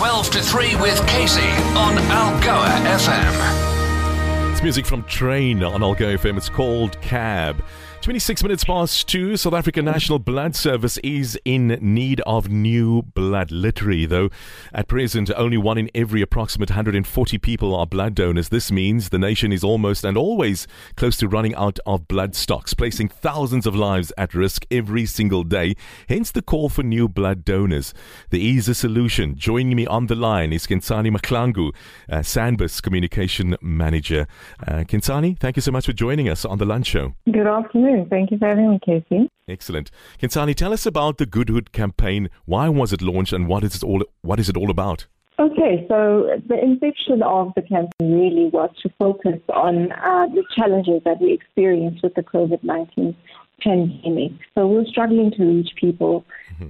12 to 3 with Casey on Algoa FM. It's music from Train on Algoa FM. It's called Cab. 26 minutes past 2. South African National Blood Service is in need of new blood. Literally, though, at present, only one in every approximate 140 people are blood donors. This means the nation is almost and always close to running out of blood stocks, placing thousands of lives at risk every single day. Hence the call for new blood donors. There is a solution. Joining me on the line is Kensani Mahlangu, SANBIS Communication Manager. Kensani, thank you so much for joining us on the Lunch Show. Good afternoon. Thank you for having me, Casey. Excellent. Kensani, tell us about the Goodhood campaign. Why was it launched and what is it all about? Okay, so the inception of the campaign really was to focus on the challenges that we experienced with the COVID-19 pandemic. So we were struggling to reach people,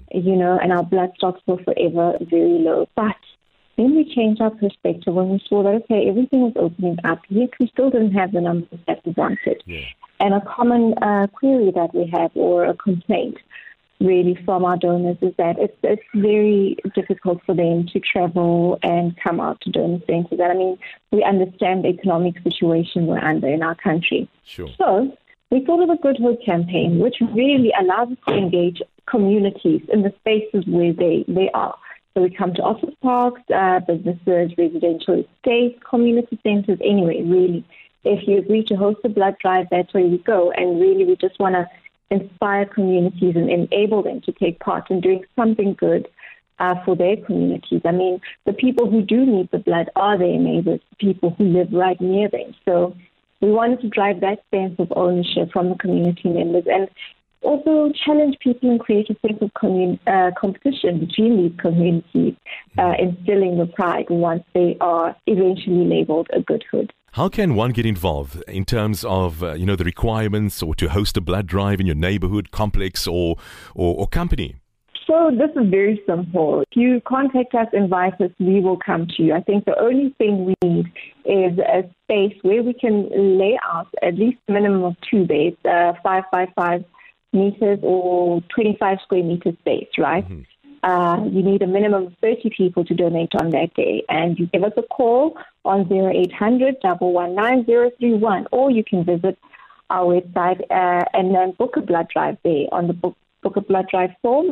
and our blood stocks were forever very low. But then we changed our perspective when we saw that, okay, everything was opening up, yet we still didn't have the numbers that we wanted. Yeah. And a common query that we have, or a complaint really from our donors, is that it's very difficult for them to travel and come out to donor centers. I mean, we understand the economic situation we're under in our country. Sure. So we thought of a Goodhood campaign, which really allows us to engage communities in the spaces where they are. So we come to office parks, businesses, residential estates, community centers, anyway, really. If you agree to host a blood drive, that's where we go. And really, we just want to inspire communities and enable them to take part in doing something good for their communities. I mean, the people who do need the blood are their neighbors, people who live right near them. So we wanted to drive that sense of ownership from the community members and also challenge people and create a sense of competition between these communities, instilling the pride once they are eventually labeled a Goodhood. How can one get involved in terms of, the requirements or to host a blood drive in your neighborhood, complex or company? So this is very simple. If you contact us, invite us, we will come to you. I think the only thing we need is a space where we can lay out at least a minimum of 2 beds, 5 by 5 meters or 25 square meter space, right? Mm-hmm. You need a minimum of 30 people to donate on that day. And you give us a call on 0800 119 031, or you can visit our website and then book a blood drive there on the book a blood drive form,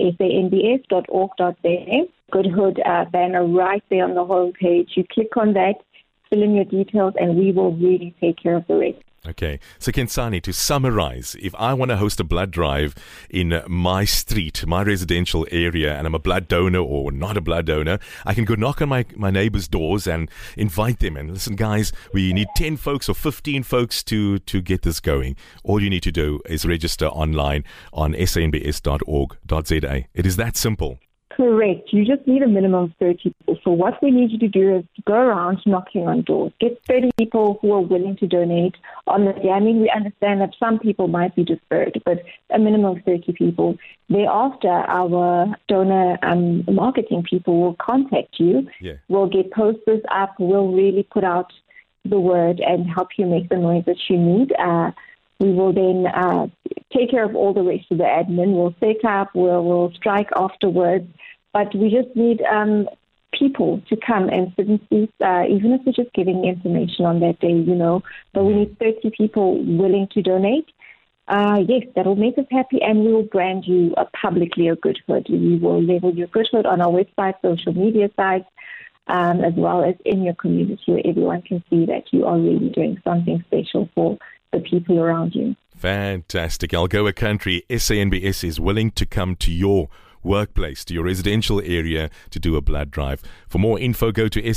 sanbs.org.za. Goodhood banner right there on the homepage. You click on that, fill in your details, and we will really take care of the rest. Okay, so Kensani, to summarize, if I want to host a blood drive in my street, my residential area, and I'm a blood donor or not a blood donor, I can go knock on my neighbors' doors and invite them. And listen, guys, we need 10 folks or 15 folks to get this going. All you need to do is register online on sanbs.org.za. It is that simple. Correct. You just need a minimum of 30 people. So what we need you to do is go around knocking on doors. Get 30 people who are willing to donate on the day. I mean, we understand that some people might be deferred, but a minimum of 30 people. Thereafter, our donor marketing people will contact you. Yeah. We'll get posters up. We'll really put out the word and help you make the noise that you need. We will then take care of all the rest of the admin. We'll set up, we'll strike afterwards. But we just need people to come and sit in seats, even if we're just giving information on that day, But we need 30 people willing to donate. Yes, that will make us happy, and we will brand you publicly a Goodhood. We will label your Goodhood on our website, social media sites, as well as in your community where everyone can see that you are really doing something special for the people around you. Fantastic. Algoa Country, SANBS is willing to come to your workplace, to your residential area to do a blood drive. For more info, go to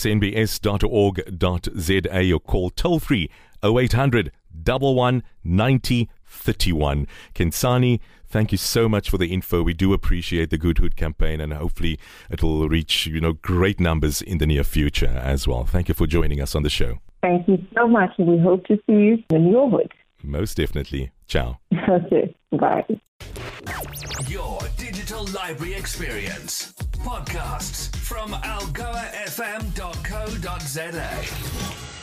sanbs.org.za or call toll free 0800 11 90 31. Kensani, thank you so much for the info. We do appreciate the Goodhood campaign, and hopefully it will reach, great numbers in the near future as well. Thank you for joining us on the show. Thank you so much, and we hope to see you in your hood. Most definitely. Ciao. Okay, bye. Your digital library experience. Podcasts from algoafm.co.za.